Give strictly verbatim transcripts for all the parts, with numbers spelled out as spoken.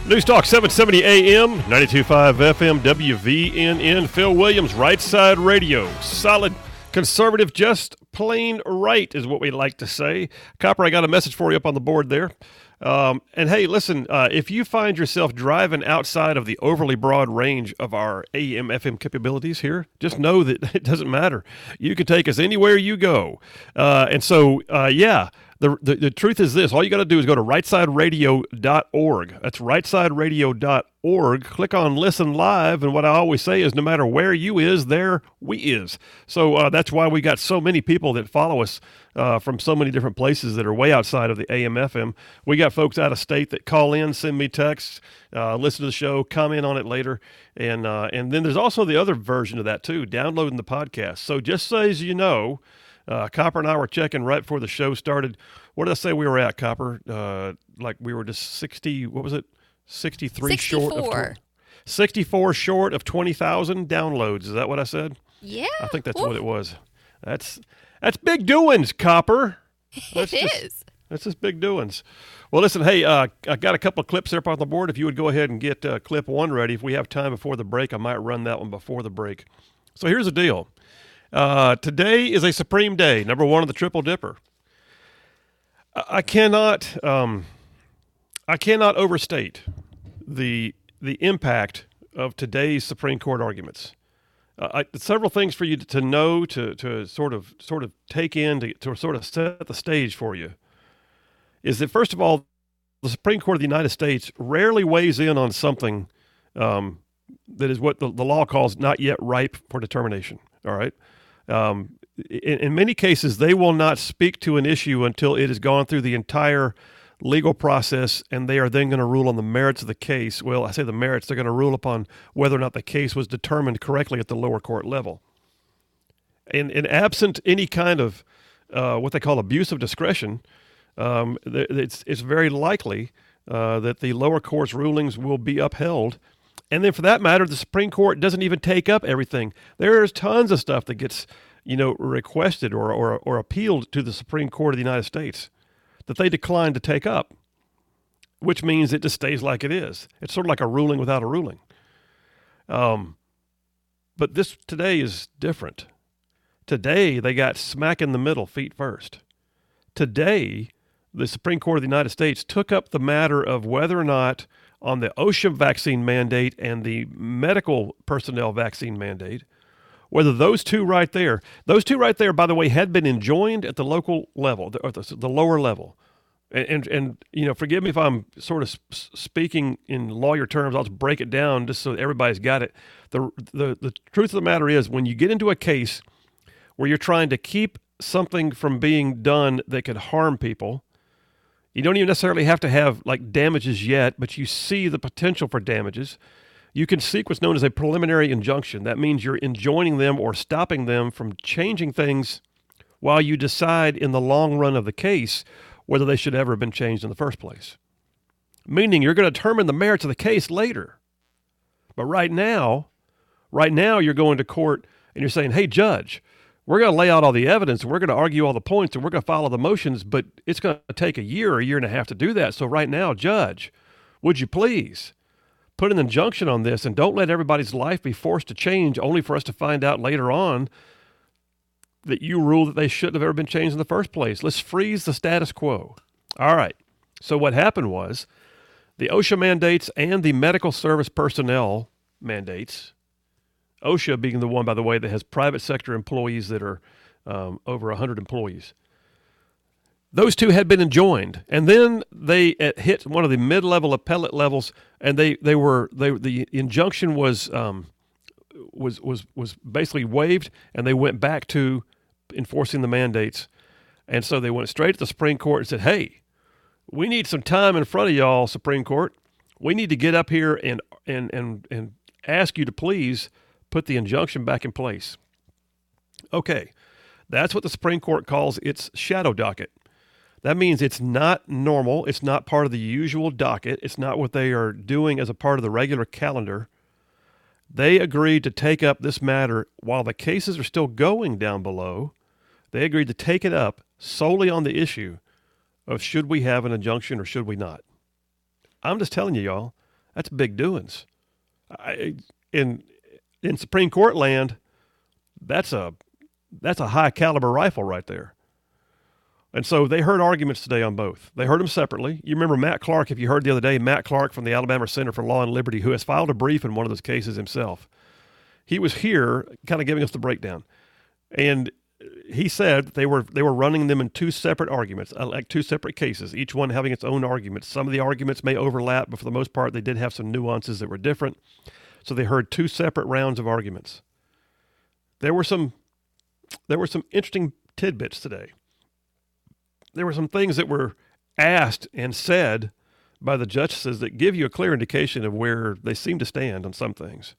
News Talk seven seventy A M, ninety-two point five F M, W V N N. Phil Williams, Right Side Radio. Solid, conservative, just plain right is what we like to say. Copper, I got a message for you up on the board there. Um, and hey, listen, uh, if you find yourself driving outside of the overly broad range of our A M F M capabilities here, just know that it doesn't matter. You can take us anywhere you go. Uh, and so, uh, yeah. The, the the truth is this. All you got to do is go to right side radio dot org. That's right side radio dot org. Click on Listen Live, and what I always say is no matter where you is, there we is. So uh, that's why we got so many people that follow us uh, from so many different places that are way outside of the A M F M. We got folks out of state that call in, send me texts, uh, listen to the show, comment on it later. And, uh, and then there's also the other version of that, too, downloading the podcast. So just so as you know, Uh, Copper and I were checking right before the show started. What did I say we were at, Copper? Uh, like we were just sixty, what was it? sixty-three short of twenty, sixty-four short of twenty thousand downloads. Is that what I said? Yeah. I think that's Oof. what it was. That's that's big doings, Copper. That's it just, is. That's just big doings. Well, listen, hey, uh, I got a couple of clips up on the board. If you would go ahead and get uh, clip one ready. If we have time before the break, I might run that one before the break. So here's the deal. Uh, today is a supreme day, number one of the Triple Dipper. I, I cannot, um, I cannot overstate the the impact of today's Supreme Court arguments. Uh, I, several things for you to, to know, to to sort of sort of take in, to, to sort of set the stage for you. Is that first of all, the Supreme Court of the United States rarely weighs in on something um, that is what the, the law calls not yet ripe for determination. All right. Um, in, in many cases, they will not speak to an issue until it has gone through the entire legal process, and they are then going to rule on the merits of the case. Well, I say the merits, they're going to rule upon whether or not the case was determined correctly at the lower court level. And, and absent any kind of uh, what they call abuse of discretion, um, it's, it's very likely uh, that the lower court's rulings will be upheld. And then for that matter, the Supreme Court doesn't even take up everything. There's tons of stuff that gets, you know, requested or, or, or appealed to the Supreme Court of the United States that they decline to take up, which means it just stays like it is. It's sort of like a ruling without a ruling. Um, but this today is different. Today, they got smack in the middle, feet first. Today, the Supreme Court of the United States took up the matter of whether or not on the OSHA vaccine mandate and the medical personnel vaccine mandate, whether those two right there, those two right there, by the way, had been enjoined at the local level, or the, the lower level. And, and, and, you know, forgive me if I'm sort of speaking in lawyer terms. I'll just break it down just so everybody's got it. The, the, the truth of the matter is when you get into a case where you're trying to keep something from being done that could harm people, you don't even necessarily have to have like damages yet, but you see the potential for damages. You can seek what's known as a preliminary injunction. That means you're enjoining them or stopping them from changing things while you decide in the long run of the case whether they should ever have been changed in the first place. Meaning you're going to determine the merits of the case later. But right now, right now you're going to court and you're saying, hey, judge, we're going to lay out all the evidence, and we're going to argue all the points, and we're going to follow the motions, but it's going to take a year or a year and a half to do that. So right now, judge, would you please put an injunction on this and don't let everybody's life be forced to change only for us to find out later on that you ruled that they shouldn't have ever been changed in the first place. Let's freeze the status quo. All right. So what happened was the OSHA mandates and the medical service personnel mandates, OSHA being the one, by the way, that has private sector employees that are um, over one hundred employees. Those two had been enjoined, and then they hit one of the mid-level appellate levels, and they, they were they the injunction was um, was was was basically waived, and they went back to enforcing the mandates, and so they went straight to the Supreme Court and said, "Hey, we need some time in front of y'all, Supreme Court. We need to get up here and and and and ask you to please put the injunction back in place." Okay, that's what the Supreme Court calls its shadow docket. That means it's not normal. It's not part of the usual docket. It's not what they are doing as a part of the regular calendar. They agreed to take up this matter while the cases are still going down below. They agreed to take it up solely on the issue of should we have an injunction or should we not. I'm just telling you, y'all, That's big doings. I, in in Supreme Court land, that's a that's a high caliber rifle right there. And so they heard arguments today on both. They heard them separately. You remember Matt Clark, if you heard the other day, Matt Clark from the Alabama Center for Law and Liberty, who has filed a brief in one of those cases himself. He was here kind of giving us the breakdown. And he said they were they were running them in two separate arguments, like two separate cases, each one having its own arguments. Some of the arguments may overlap, but for the most part, they did have some nuances that were different. So they heard two separate rounds of arguments. There were some there were some interesting tidbits today. There were some things that were asked and said by the justices that give you a clear indication of where they seem to stand on some things.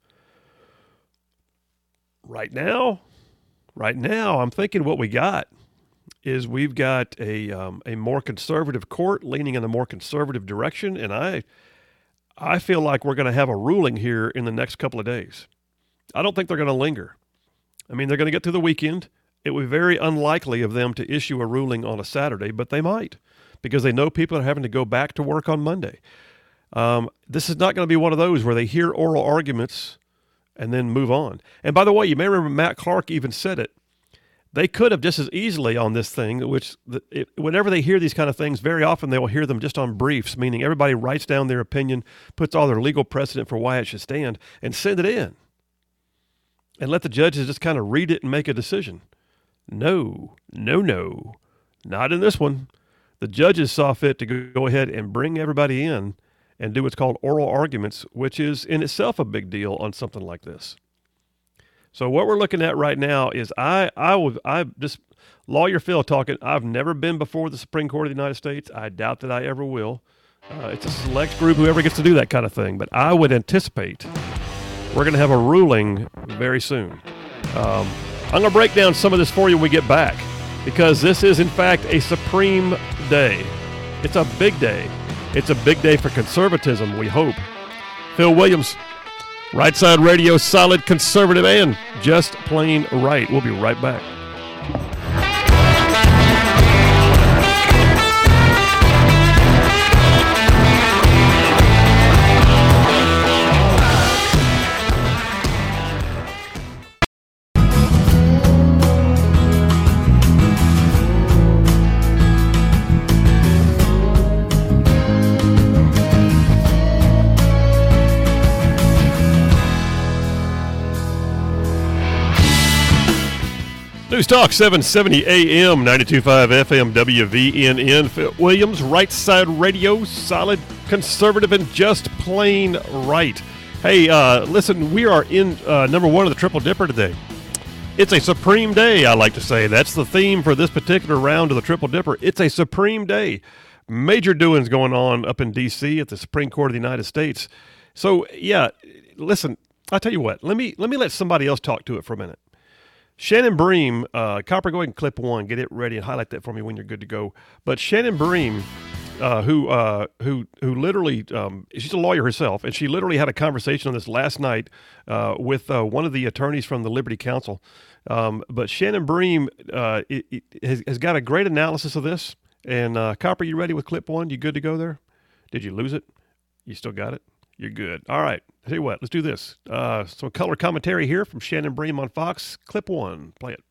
Right now, right now, I'm thinking what we got is we've got a um, a more conservative court leaning in a more conservative direction, and I I feel like we're going to have a ruling here in the next couple of days. I don't think they're going to linger. I mean, they're going to get through the weekend. It would be very unlikely of them to issue a ruling on a Saturday, but they might because they know people are having to go back to work on Monday. Um, this is not going to be one of those where they hear oral arguments and then move on. And by the way, you may remember Matt Clark even said it. They could have just as easily on this thing, which the, it, whenever they hear these kind of things, very often they will hear them just on briefs, meaning everybody writes down their opinion, puts all their legal precedent for why it should stand, and send it in. And let the judges just kind of read it and make a decision. No, no, no, not in this one. The judges saw fit to go ahead and bring everybody in and do what's called oral arguments, which is in itself a big deal on something like this. So what we're looking at right now is I, I would, I just, Lawyer Phil talking, I've never been before the Supreme Court of the United States. I doubt that I ever will. Uh, it's a select group, whoever gets to do that kind of thing. But I would anticipate we're going to have a ruling very soon. Um, I'm going to break down some of this for you when we get back, because this is, in fact, a supreme day. It's a big day. It's a big day for conservatism, we hope. Phil Williams, Right Side Radio, solid conservative and just plain right. We'll be right back. News Talk seven seventy A M, ninety-two point five F M, W V N N. Phil Williams, Right Side Radio, solid, conservative, and just plain right. Hey, uh, listen, we are in uh, number one of the Triple Dipper today. It's a supreme day, I like to say. That's the theme for this particular round of the Triple Dipper. It's a supreme day. Major doings going on up in D C at the Supreme Court of the United States. So, yeah, listen, I'll tell you what. Let me let me let somebody else talk to it for a minute. Shannon Bream, uh, Copper, go ahead and clip one, get it ready and highlight that for me when you're good to go. But Shannon Bream, uh, who uh, who who literally, um, she's a lawyer herself, and she literally had a conversation on this last night uh, with uh, one of the attorneys from the Liberty Counsel. Um, but Shannon Bream uh, it, it has, has got a great analysis of this. And uh, Copper, you ready with clip one? You good to go there? Did you lose it? You still got it? You're good. All right. I'll tell you what, let's do this. Uh, some color commentary here from Shannon Bream on Fox. Clip one. Play it.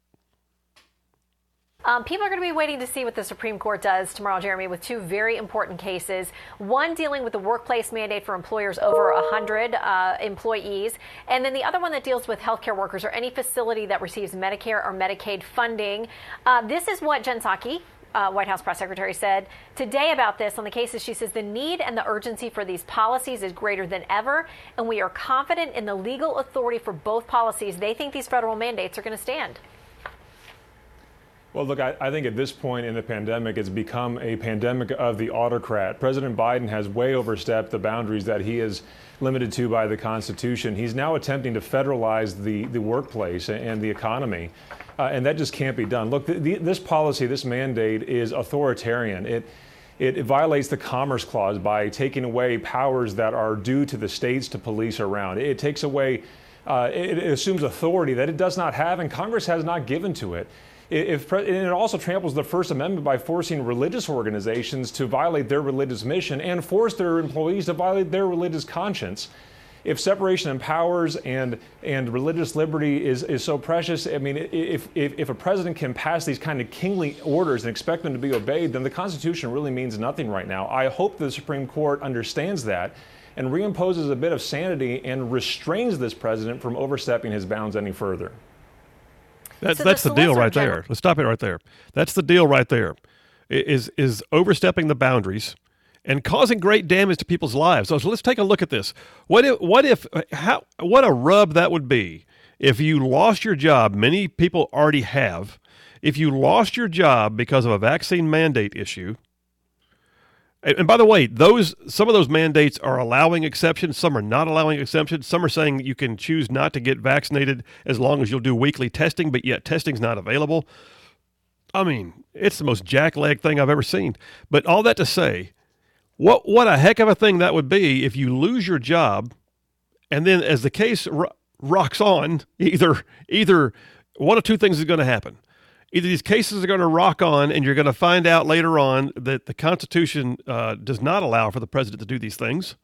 Um, people are going to be waiting to see what the Supreme Court does tomorrow, Jeremy, with two very important cases. One dealing with the workplace mandate for employers over one hundred uh, employees, and then the other one that deals with healthcare workers or any facility that receives Medicare or Medicaid funding. Uh, this is what Jen Psaki, Uh, White House press secretary, said today about this on the cases. She says the need and the urgency for these policies is greater than ever, and we are confident in the legal authority for both policies. They think these federal mandates are going to stand. Well, look, I, I think at this point in the pandemic, it's become a pandemic of the autocrat. President Biden has way overstepped the boundaries that he is limited to by the Constitution. He's now attempting to federalize the, the workplace and the economy. Uh, and that just can't be done. Look, the, the, this policy, this mandate is authoritarian. It, it it violates the Commerce Clause by taking away powers that are due to the states to police around. It, it takes away, uh, it, it assumes authority that it does not have and Congress has not given to it. If, and it also tramples the First Amendment by forcing religious organizations to violate their religious mission and force their employees to violate their religious conscience. If separation of powers and and religious liberty is, is so precious, I mean, if, if if a president can pass these kind of kingly orders and expect them to be obeyed, then the Constitution really means nothing right now. I hope the Supreme Court understands that and reimposes a bit of sanity and restrains this president from overstepping his bounds any further. That's so that's the, the deal right General- there. Let's stop it right there. That's the deal right there. Is is overstepping the boundaries and causing great damage to people's lives. So, so let's take a look at this. What if, what if, how, what a rub that would be if you lost your job. Many people already have. If you lost your job because of a vaccine mandate issue, and, and by the way, those some of those mandates are allowing exceptions. Some are not allowing exceptions. Some are saying you can choose not to get vaccinated as long as you'll do weekly testing, but yet testing's not available. I mean, it's the most jackleg thing I've ever seen. But all that to say, What what a heck of a thing that would be if you lose your job, and then as the case ro- rocks on, either either one of two things is going to happen. Either these cases are going to rock on, and you're going to find out later on that the Constitution uh, does not allow for the president to do these things,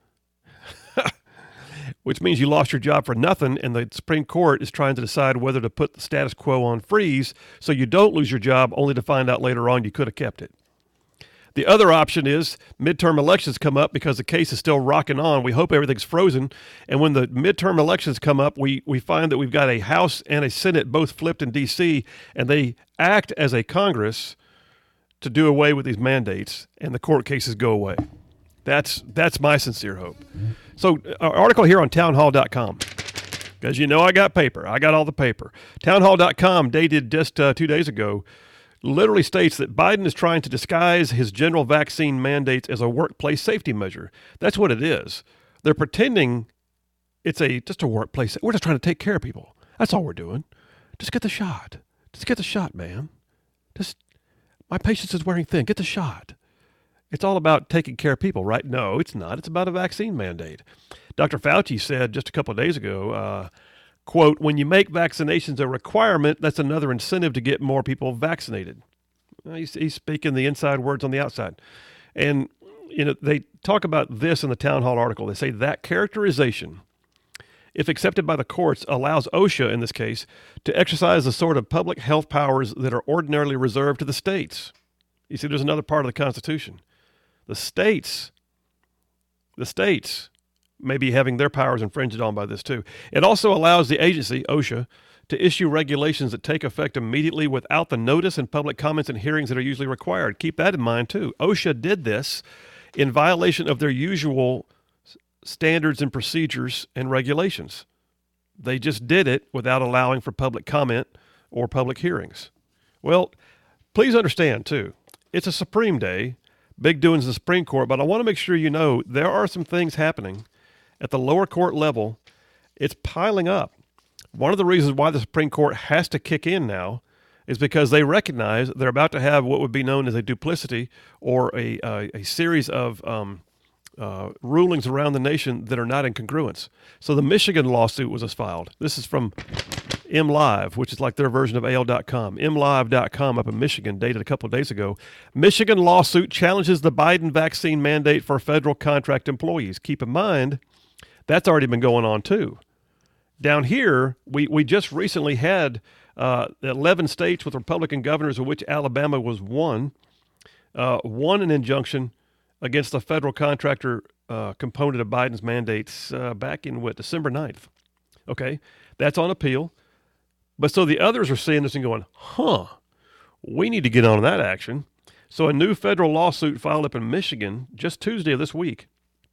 which means you lost your job for nothing, and the Supreme Court is trying to decide whether to put the status quo on freeze so you don't lose your job, only to find out later on you could have kept it. The other option is midterm elections come up because the case is still rocking on. We hope everything's frozen. And when the midterm elections come up, we, we find that we've got a House and a Senate both flipped in D C, and they act as a Congress to do away with these mandates, and the court cases go away. That's that's my sincere hope. So an article here on townhall dot com. Because you know I got paper. I got all the paper. townhall dot com, dated just uh, two days ago, literally states that Biden is trying to disguise his general vaccine mandates as a workplace safety measure. That's what it is. They're pretending it's a just a workplace. We're just trying to take care of people. That's all we're doing. Just get the shot. Just get the shot, man. Just, my patience is wearing thin. Get the shot. It's all about taking care of people, right? No, it's not. It's about a vaccine mandate. Doctor Fauci said just a couple of days ago, uh, quote, when you make vaccinations a requirement, that's another incentive to get more people vaccinated. Well, he's, he's speaking the inside words on the outside. And, you know, they talk about this in the Town Hall article. They say that characterization, if accepted by the courts, allows OSHA, in this case, to exercise the sort of public health powers that are ordinarily reserved to the states. You see, there's another part of the Constitution. The states, the states may be having their powers infringed on by this too. It also allows the agency, OSHA, to issue regulations that take effect immediately without the notice and public comments and hearings that are usually required. Keep that in mind too. OSHA did this in violation of their usual standards and procedures and regulations. They just did it without allowing for public comment or public hearings. Well, please understand too, it's a Supreme Day, big doings in the Supreme Court, but I want to make sure you know there are some things happening at the lower court level. It's piling up. One of the reasons why the Supreme Court has to kick in now is because they recognize they're about to have what would be known as a duplicity or a a, a series of um, uh, rulings around the nation that are not in congruence. So the Michigan lawsuit was just filed. This is from MLive, which is like their version of A L dot com. M Live dot com up in Michigan, dated a couple of days ago. Michigan lawsuit challenges the Biden vaccine mandate for federal contract employees. Keep in mind, that's already been going on too. Down here, we, we just recently had uh, eleven states with Republican governors, of which Alabama was one, uh, won an injunction against the federal contractor uh, component of Biden's mandates uh, back in, what, December ninth. Okay, that's on appeal. But so the others are seeing this and going, huh, we need to get on that action. So a new federal lawsuit filed up in Michigan just Tuesday of this week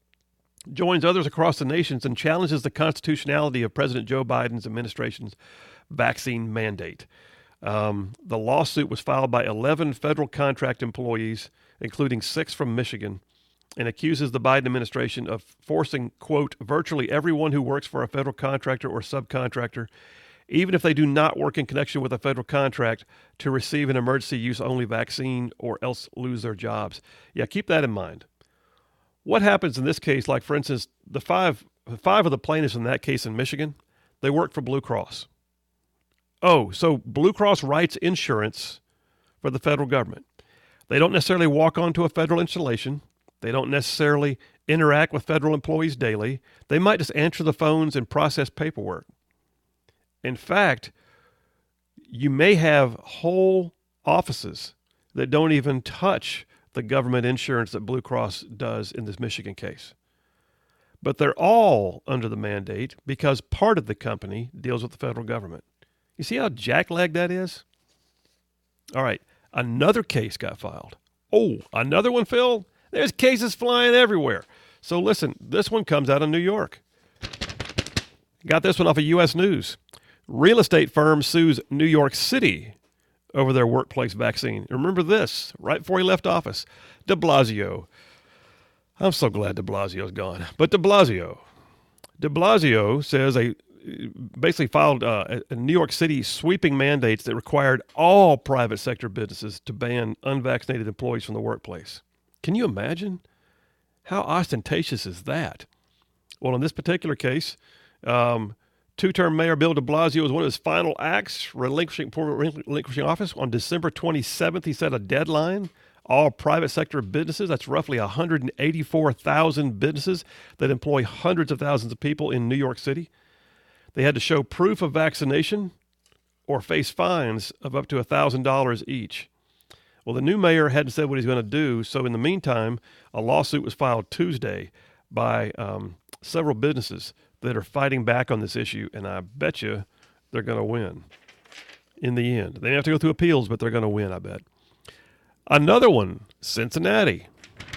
joins others across the nations and challenges the constitutionality of President Joe Biden's administration's vaccine mandate. Um, the lawsuit was filed by eleven federal contract employees, including six from Michigan, and accuses the Biden administration of forcing, quote, virtually everyone who works for a federal contractor or subcontractor, even if they do not work in connection with a federal contract, to receive an emergency use only vaccine or else lose their jobs. Yeah, keep that in mind. What happens in this case, like, for instance, the five five of the plaintiffs in that case in Michigan, they work for Blue Cross. Oh, so Blue Cross writes insurance for the federal government. They don't necessarily walk onto a federal installation. They don't necessarily interact with federal employees daily. They might just answer the phones and process paperwork. In fact, you may have whole offices that don't even touch the government insurance that Blue Cross does in this Michigan case. But they're all under the mandate because part of the company deals with the federal government. You see how jackleg that is? All right, another case got filed. Oh, another one, Phil? There's cases flying everywhere. So listen, this one comes out of New York. Got this one off of U S News. Real estate firm sues New York City over their workplace vaccine. Remember this, right before he left office. De Blasio. I'm so glad de Blasio's gone. But de Blasio. De Blasio says a basically filed uh, a New York City sweeping mandates that required all private sector businesses to ban unvaccinated employees from the workplace. Can you imagine? How ostentatious is that? Well, in this particular case, um, two-term Mayor Bill de Blasio was one of his final acts, relinquishing, relinquishing office. On December twenty-seventh, he set a deadline. All private sector businesses, that's roughly one hundred eighty-four thousand businesses that employ hundreds of thousands of people in New York City. They had to show proof of vaccination or face fines of up to one thousand dollars each. Well, the new mayor hadn't said what he's going to do, so in the meantime, a lawsuit was filed Tuesday by um, several businesses that are fighting back on this issue, and I bet you they're going to win in the end. They have to go through appeals, but they're going to win, I bet. Another one, Cincinnati.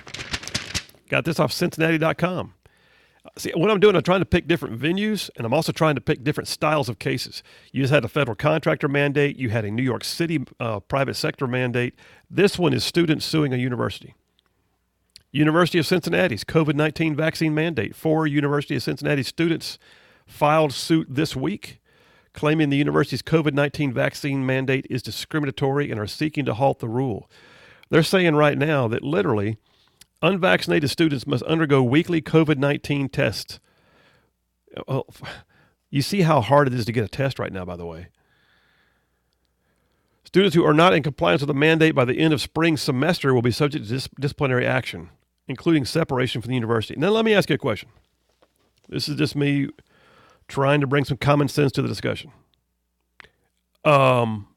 Got this off Cincinnati dot com. See, what I'm doing, I'm trying to pick different venues, and I'm also trying to pick different styles of cases. You just had a federal contractor mandate. You had a New York City uh, private sector mandate. This one is students suing a university. University of Cincinnati's COVID nineteen vaccine mandate. Four University of Cincinnati students filed suit this week, claiming the university's COVID nineteen vaccine mandate is discriminatory and are seeking to halt the rule. They're saying right now that literally unvaccinated students must undergo weekly COVID nineteen tests. Well, you see how hard it is to get a test right now, by the way. Students who are not in compliance with the mandate by the end of spring semester will be subject to dis- disciplinary action, including separation from the university. Now, let me ask you a question. This is just me trying to bring some common sense to the discussion. Um,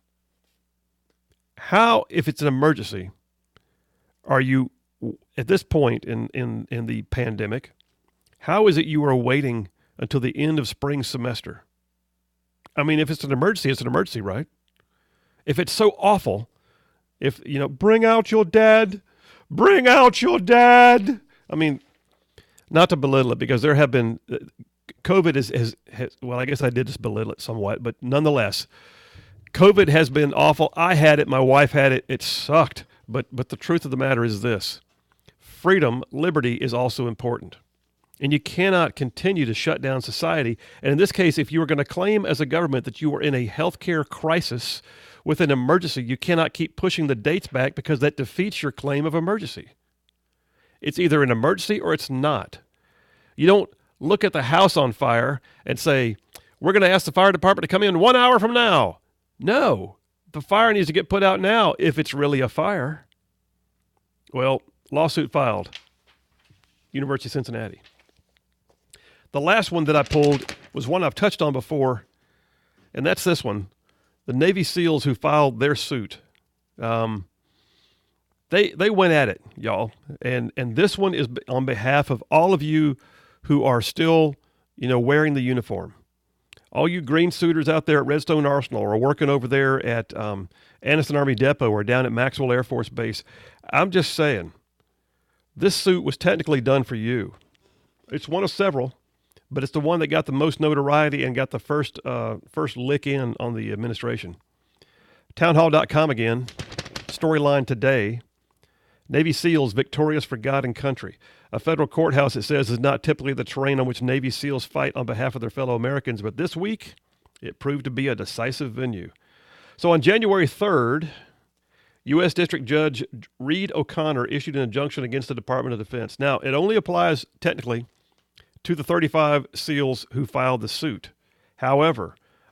how, if it's an emergency, are you, at this point in, in, in the pandemic, how is it you are waiting until the end of spring semester? I mean, if it's an emergency, it's an emergency, right? If it's so awful, if, you know, bring out your dad, bring out your dad. I mean, not to belittle it, because there have been, COVID is, has, has, well, I guess I did just belittle it somewhat, but nonetheless, COVID has been awful. I had it. My wife had it. It sucked. But, but the truth of the matter is this. Freedom, liberty is also important. And you cannot continue to shut down society. And in this case, if you are going to claim as a government that you are in a healthcare crisis with an emergency, you cannot keep pushing the dates back, because that defeats your claim of emergency. It's either an emergency or it's not. You don't look at the house on fire and say, we're going to ask the fire department to come in one hour from now. No, the fire needs to get put out now if it's really a fire. Well, lawsuit filed, University of Cincinnati. The last one that I pulled was one I've touched on before, and that's this one. The Navy SEALs who filed their suit. Um, they they went at it, y'all. And and this one is on behalf of all of you who are still, you know, wearing the uniform. All you green suiters out there at Redstone Arsenal, or working over there at um, Anniston Army Depot, or down at Maxwell Air Force Base, I'm just saying, this suit was technically done for you. It's one of several, but it's the one that got the most notoriety and got the first uh, first lick in on the administration. Townhall dot com again, storyline today. Navy SEALs victorious for God and country. A federal courthouse, it says, is not typically the terrain on which Navy SEALs fight on behalf of their fellow Americans, but this week it proved to be a decisive venue. So on January third, U S District Judge Reed O'Connor issued an injunction against the Department of Defense. Now, it only applies technically to the thirty-five SEALs who filed the suit. However,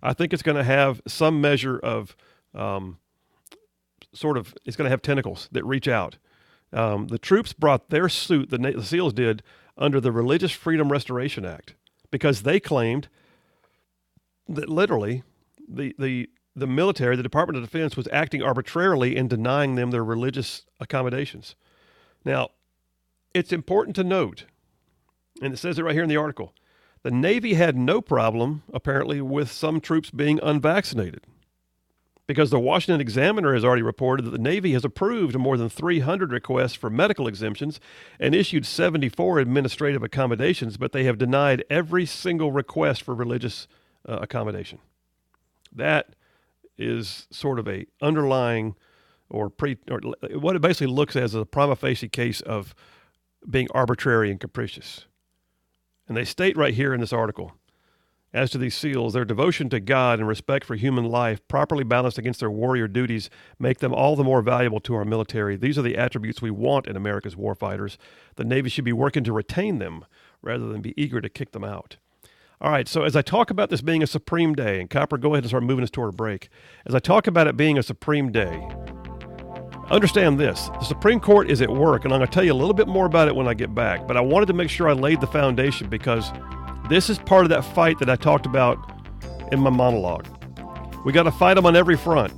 I think it's going to have some measure of um, sort of, it's going to have tentacles that reach out. Um, the troops brought their suit, the, the SEALs did, under the Religious Freedom Restoration Act because they claimed that literally the, the, the military, the Department of Defense, was acting arbitrarily in denying them their religious accommodations. Now, it's important to note, and it says it right here in the article, the Navy had no problem, apparently, with some troops being unvaccinated because the Washington Examiner has already reported that the Navy has approved more than three hundred requests for medical exemptions and issued seventy-four administrative accommodations, but they have denied every single request for religious uh, accommodation. That is sort of a underlying or pre or what it basically looks as a prima facie case of being arbitrary and capricious. And they state right here in this article, as to these SEALs, their devotion to God and respect for human life, properly balanced against their warrior duties, make them all the more valuable to our military. These are the attributes we want in America's warfighters. The Navy should be working to retain them rather than be eager to kick them out. All right, so as I talk about this being a supreme day, and Copper, go ahead and start moving us toward a break. As I talk about it being a supreme day, understand this. The Supreme Court is at work, and I'm going to tell you a little bit more about it when I get back. But I wanted to make sure I laid the foundation because this is part of that fight that I talked about in my monologue. We got to fight them on every front.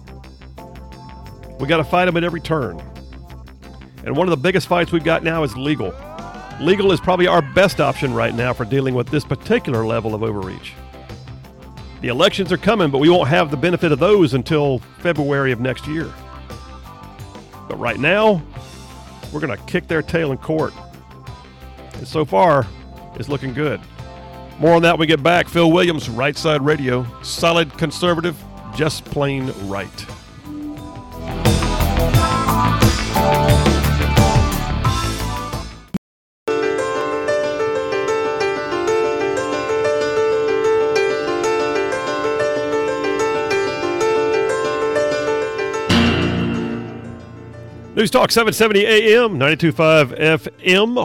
We got to fight them at every turn. And one of the biggest fights we've got now is legal. Legal is probably our best option right now for dealing with this particular level of overreach. The elections are coming, but we won't have the benefit of those until February of next year. But right now, we're going to kick their tail in court. And so far, it's looking good. More on that when we get back. Phil Williams, Right Side Radio. Solid conservative, just plain right. News Talk seven seventy A M, ninety-two point five F M,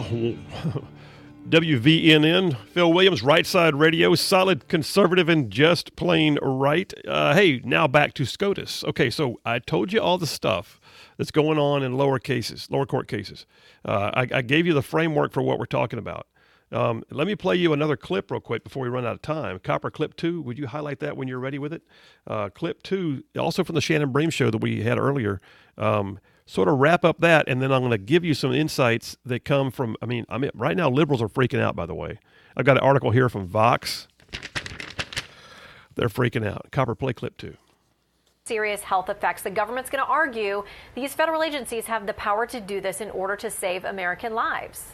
W V N N. Phil Williams, Right Side Radio, solid conservative and just plain right. Uh, hey, now back to SCOTUS. Okay, so I told you all the stuff that's going on in lower cases, lower court cases. Uh, I, I gave you the framework for what we're talking about. Um, let me play you another clip real quick before we run out of time. Copper, clip two, would you highlight that when you're ready with it? Uh, clip two, also from the Shannon Bream show that we had earlier. Um, sort of wrap up that, and then I'm going to give you some insights that come from, I mean, I mean, right now liberals are freaking out, by the way. I've got an article here from Vox. They're freaking out. Copper, play clip two. Serious health effects. The government's going to argue these federal agencies have the power to do this in order to save American lives.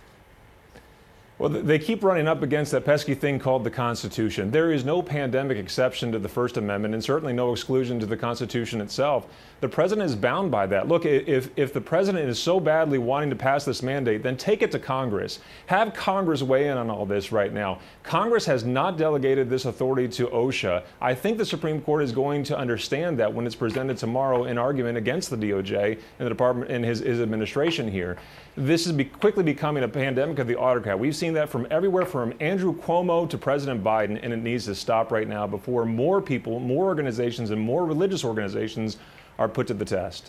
Well, they keep running up against that pesky thing called the Constitution. There is no pandemic exception to the First Amendment and certainly no exclusion to the Constitution itself. The president is bound by that. Look, if, if the president is so badly wanting to pass this mandate, then take it to Congress. Have Congress weigh in on all this right now. Congress has not delegated this authority to OSHA. I think the Supreme Court is going to understand that when it's presented tomorrow in argument against the D O J and the department and his, his administration here. This is be quickly becoming a pandemic of the autocrat. We've seen that from everywhere from Andrew Cuomo to President Biden, and it needs to stop right now before more people, more organizations, and more religious organizations are put to the test.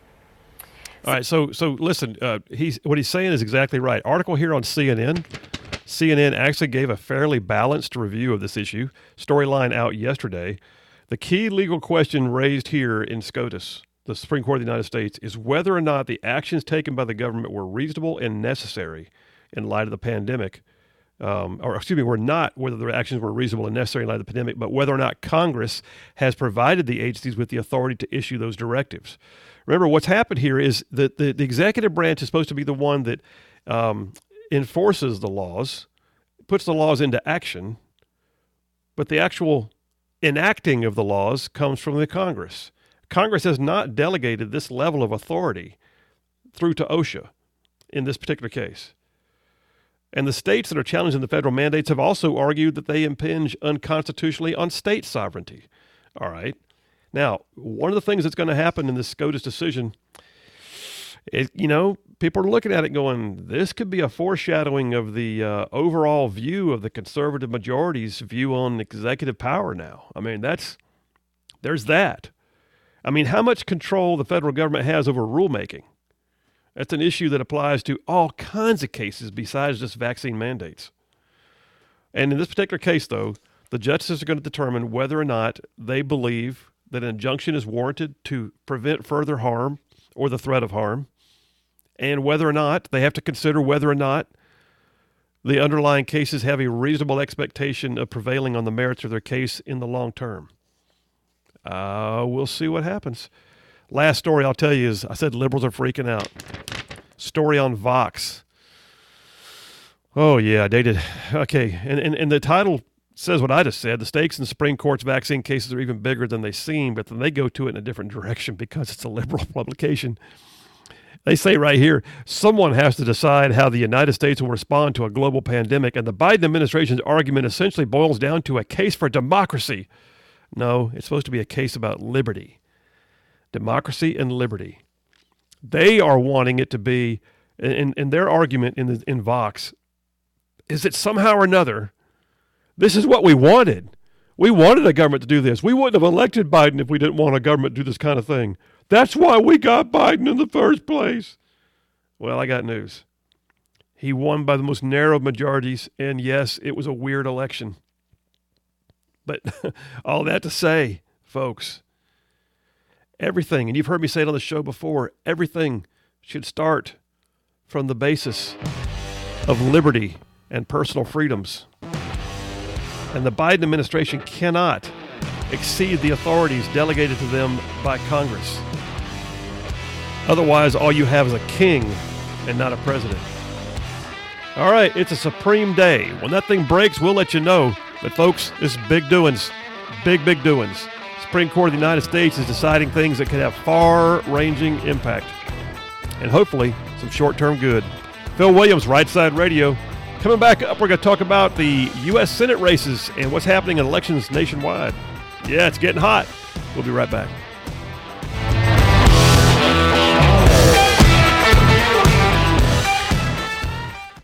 All right, so so listen, uh, he's what he's saying is exactly right. Article here on C N N. C N N actually gave a fairly balanced review of this issue. Storyline out yesterday. The key legal question raised here in SCOTUS, the Supreme Court of the United States, is whether or not the actions taken by the government were reasonable and necessary in light of the pandemic, um, or excuse me, were not whether the actions were reasonable and necessary in light of the pandemic, but whether or not Congress has provided the agencies with the authority to issue those directives. Remember, what's happened here is that the, the executive branch is supposed to be the one that um, enforces the laws, puts the laws into action, but the actual enacting of the laws comes from the Congress. Congress has not delegated this level of authority through to OSHA in this particular case. And the states that are challenging the federal mandates have also argued that they impinge unconstitutionally on state sovereignty. All right. Now, one of the things that's going to happen in this SCOTUS decision, it, you know, people are looking at it going, this could be a foreshadowing of the uh, overall view of the conservative majority's view on executive power now. I mean, that's, there's that. I mean, how much control the federal government has over rulemaking? That's an issue that applies to all kinds of cases besides just vaccine mandates. And in this particular case, though, the justices are going to determine whether or not they believe that an injunction is warranted to prevent further harm or the threat of harm, and whether or not they have to consider whether or not the underlying cases have a reasonable expectation of prevailing on the merits of their case in the long term. Uh, we'll see what happens. Last story I'll tell you is, I said liberals are freaking out. Story on Vox. Oh, yeah, they did. Okay, and, and, and the title says what I just said. The stakes in the Supreme Court's vaccine cases are even bigger than they seem, but then they go to it in a different direction because it's a liberal publication. They say right here, someone has to decide how the United States will respond to a global pandemic, and the Biden administration's argument essentially boils down to a case for democracy. No, it's supposed to be a case about liberty. Democracy and liberty. They are wanting it to be, and, and their argument in, the, in Vox is that somehow or another, this is what we wanted. We wanted a government to do this. We wouldn't have elected Biden if we didn't want a government to do this kind of thing. That's why we got Biden in the first place. Well, I got news. He won by the most narrow majorities, and yes, it was a weird election. But all that to say, folks, everything, and you've heard me say it on the show before, everything should start from the basis of liberty and personal freedoms. And the Biden administration cannot exceed the authorities delegated to them by Congress. Otherwise, all you have is a king and not a president. All right, it's a supreme day. When that thing breaks, we'll let you know. But folks, this is big doings. Big, big doings. Supreme Court of the United States is deciding things that could have far-ranging impact. And hopefully, some short-term good. Phil Williams, Right Side Radio. Coming back up, we're going to talk about the U S Senate races and what's happening in elections nationwide. Yeah, it's getting hot. We'll be right back.